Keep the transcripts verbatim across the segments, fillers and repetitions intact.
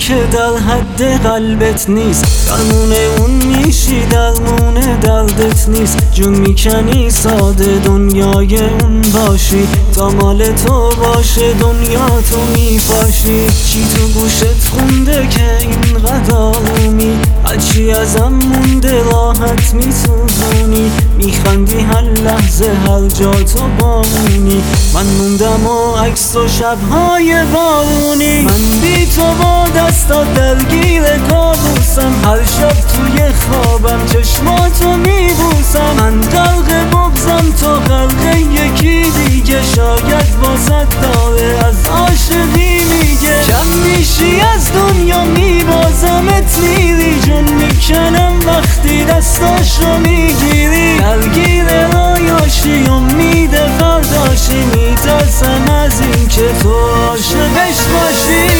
که در حد قلبت نیست، درمون اون میشی درمون دردت نیست. جون میکنی ساده دنیای اون باشی، تا مال تو باشه دنیا تو میپاشی. چی تو گوشت خونده که اینقدر آرومی، هرچی ازم مونده راحت میسوزونی. میخندی هر لحظه هر جا تو بامونی، من موندم و عکس و شبهای بارونی. من بی تو با دستات درگیر کابوسم، هر شب توی خوابم چشماتو میبوسم. من غرق بغضم تو غرق یکی دیگه، شاید واسه داره از عاشقی میگه. کم میشی از دنیا میبازمت میری، جون میکنم وقتی دستاشو میگیری. درگیر رایاشی امید فرداشی، میترسم از این که تو عاشقش باشی.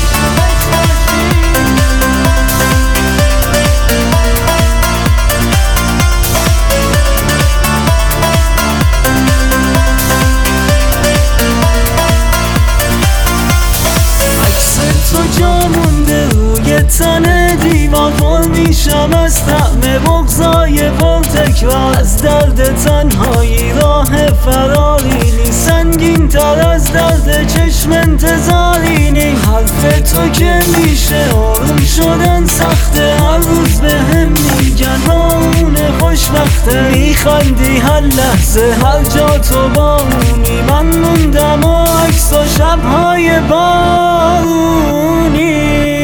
تو جا مونده روی تن دیوار، پر میشم از طعم بغضای پر تکرار. از درد تنهایی راه فراری نی، سنگین تر از درد چشم انتظاری نی. حرف تو که میشه آروم شدن سخته، هر روز به هم میگن اون خوشبخته. میخندی هر لحظه هر جا تو بامونی، من موندم و عکس و شبهای بارونی.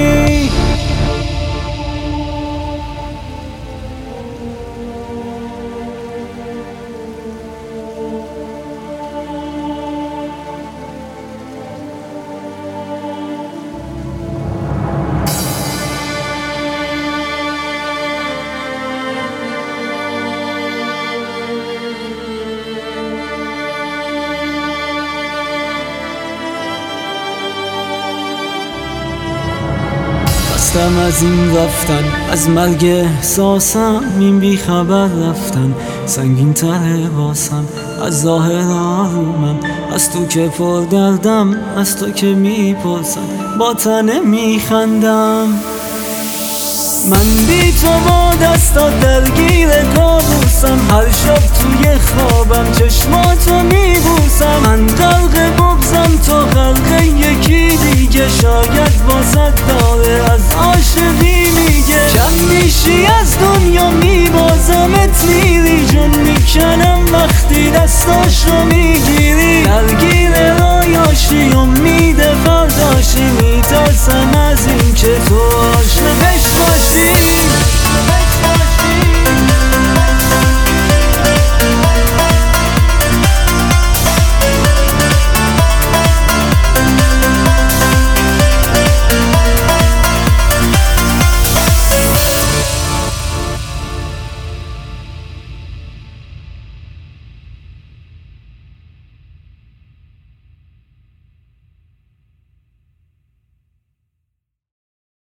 خستم از این رفتن، از مرگ احساسم این بی خبر رفتن. سنگین تره واسم از ظاهر آرومم، از تو که پر دردم، از تو که میپرسم با تنه میخندم. من بی تو با دستات درگیر کابوسم، هر شب توی خوابم چشماتو میبوسم. من غرق بغضم تو غرق یکی دیگه، شاید واسه